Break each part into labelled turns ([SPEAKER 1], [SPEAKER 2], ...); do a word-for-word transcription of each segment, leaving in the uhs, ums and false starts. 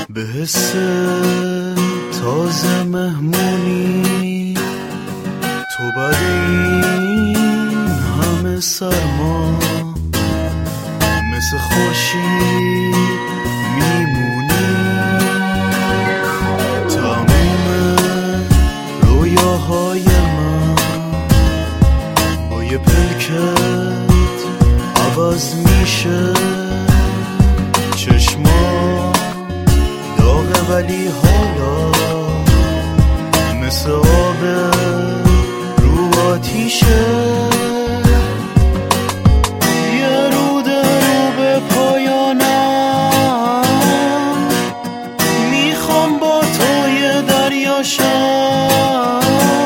[SPEAKER 1] به حس تازه مهمونی تو بعد این همه سرما مثل خورشید میمونی. تموم رویاهای من با یه پلکت عوض میشه. چشما داغه ولی حالا مثل آب رو آتیشه. یه رو در رو به پایانم میخوام با تو یه دریاشم.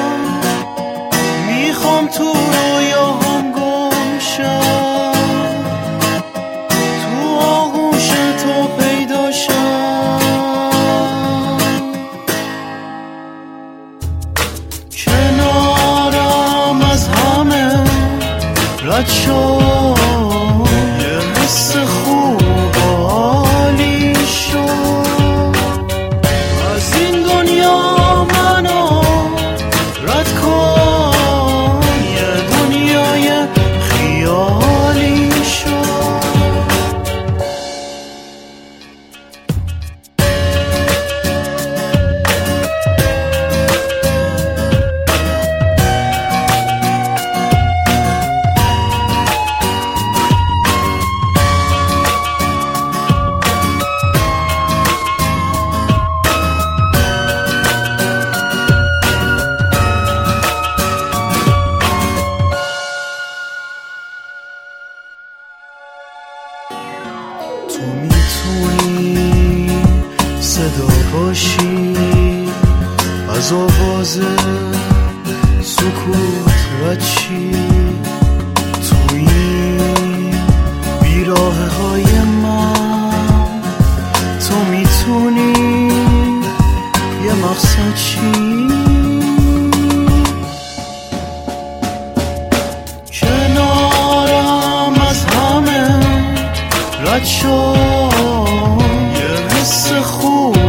[SPEAKER 1] میخوام تو رویاهام گم شم، تو آغوش تو پیدا شم. کنارم از همه رد شد، یه حس خوب و عالی شد. از این دنیا منو رد کن، یه دنیای خیالی شد. تو میتونی صدا باشی، از آواز سکوت رد شی. تو این بیراه های من تو میتونی یه مقصد شی. کنارم از همه رد شد، یه حس خوب